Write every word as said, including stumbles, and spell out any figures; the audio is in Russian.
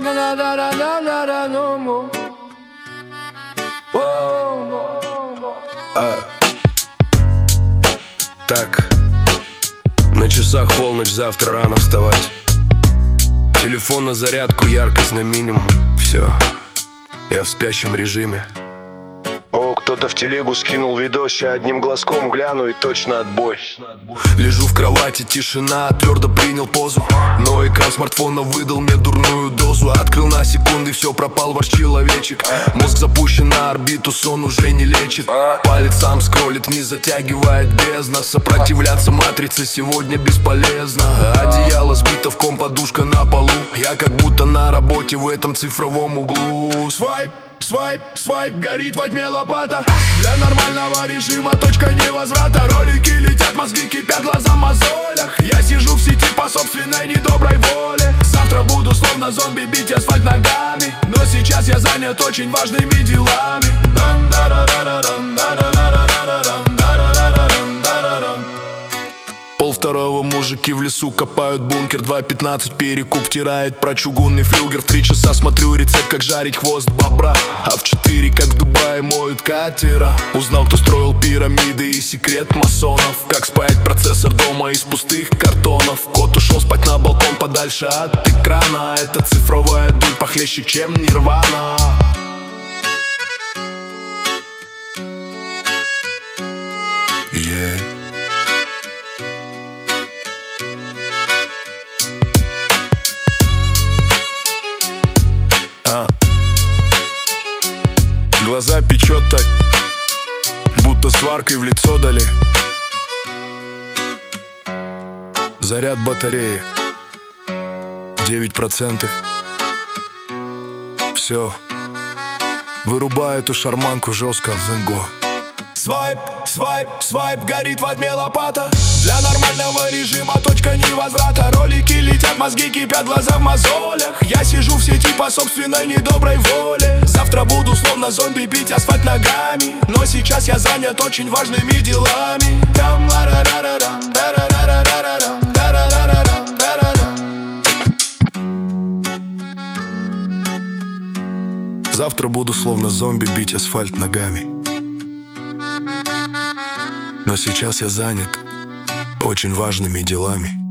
А. Так, на часах полночь, завтра рано вставать. Телефон на зарядку, яркость на минимум. Все, я в спящем режиме. О, кто-то в телегу скинул видос, ща одним глазком гляну и точно отбой. Лежу в кровати, тишина, твердо принял позу. Но экран смартфона выдал мне дурную дозу. Открыл на секунды, все, пропал ваш человечек. Мозг запущен на орбиту, сон уже не лечит. Палец сам скроллит, не затягивает бездна. Сопротивляться матрице сегодня бесполезно. Одеяло сбито в ком, подушка на полу. Я как будто на работе в этом цифровом углу. Свайп, свайп, свайп, горит во тьме лопата. Для нормального режима точка невозврата. Ролики летят, мозги кипят, глаза в мозолях. Я сижу в сети по собственной недоброй воле. Завтра буду словно зомби бить асфальт ногами. Но сейчас я занят очень важными делами. Пол второго мужики в лесу копают бункер. Два пятнадцать перекуп тирает про чугунный флюгер. В три часа смотрю рецепт, как жарить хвост бобра. А в четыре, как в Дубае моют катера. Узнал, кто строил пирамиды и секрет масонов. Как спаять процессор дома из пустых картонов. Кот ушел спать на балкон подальше от экрана. Это цифровая дурь похлеще, чем Нирвана. Yeah. А. Глаза печет так, будто сваркой в лицо дали. Заряд батареи девять процентов. Все, вырубаю эту шарманку жестко в зенго. Свайп, свайп, свайп, горит во тьме лопата. Для нормального режима точка невозврата. Ролики летят, мозги кипят, глаза в мозолях. Я сижу в сети по собственной недоброй воле. Завтра буду словно зомби бить асфальт ногами. Но сейчас я занят очень важными делами. Завтра буду словно зомби бить асфальт ногами. Но сейчас я занят очень важными делами.